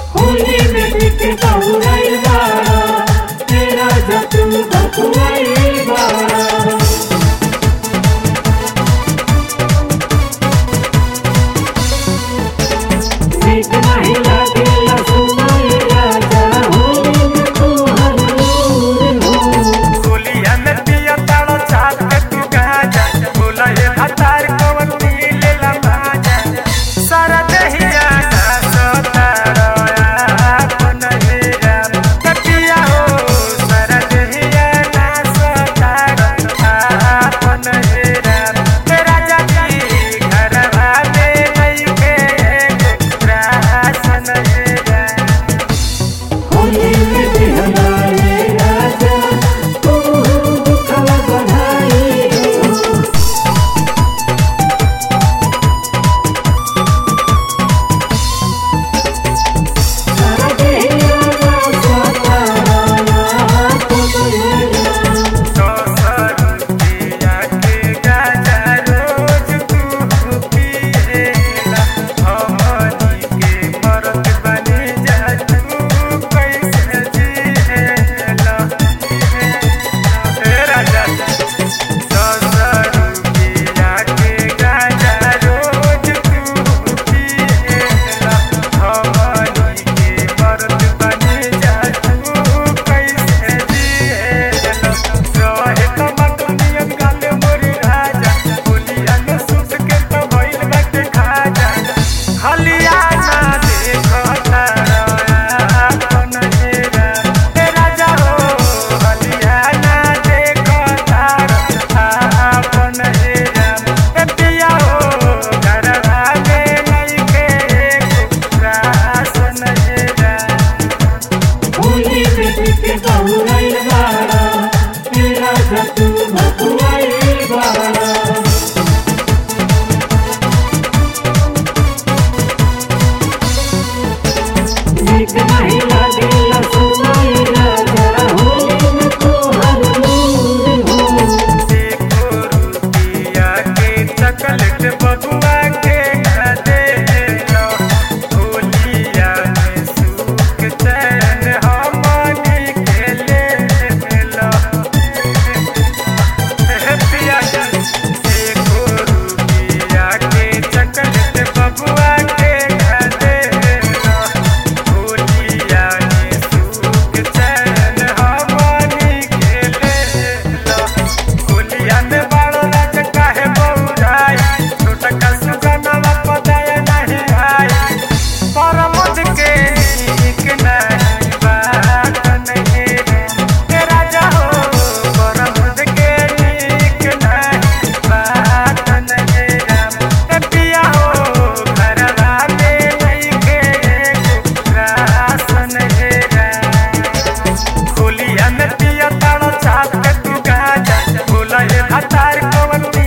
होली में पीके बहुराइल बाड़ा तेरा जतू भकुआइल बाड़ा। नीक नाही लागेला सुनाई राजा होली में तू हरलूर हो। होलिया में पिया ताड़ो चाट के तू गाजा बोला ये हतार कवन मिलेला माजा सारा दहिया ना सोतारो आपन हेरा कटिया हो सारा दहिया ना सोतारो आपन हेरा तेरा जाती घरवा में लइके रासन हेरा। होली में बिहला रे राजा तू दुखवा बढ़ाई हो। सारा देहिया ना सोतारा आपन हेरा। पिया के गाजा रोज तू पिएला हमनी के मरत बनी जा तू कैसे जिएला हे राजा। पिया के गाजा रोज तू पिएला हमनी के मरत बनी जा तू कैसे जिएला रहे कमत नियम गाले मोरी राजा होलिया में सुत के तो भइल बाटे खाजा हलिया ना देखो तारा आपन हेरा हे राजा हो हलिया ना देखो तारा आपन हेरा हे पिया हो घरवा में लइके रासन हेरा। होली में पीके बहुराइल बाड़ा तेरा जतू भकुआइल बाड़ा। नीक नाही लागेला सुनाई राजा होली में तू हरलूर हो। देखो रुपिया के चकलेट बबुआ के खदेलो होलिया में सुख चैन हमनी के लेलो पिया देखो रुपिया के चकलेट बबुआ के खदेलो होलिया में सुख चैन हमनी के लेलो होलिया में बड़ो राज काहे बौराई छोटा का सुगनवा पदाय नहीं आई परमद के नीक नहीं बात नहीं हे राजा हो परमद के नीक नहीं बात नहीं हे पिया हो घरवा में लइके रासन हेरा। होलिया में पिया ताड़ो चाट के तू गाजा बोला ये हतार कवन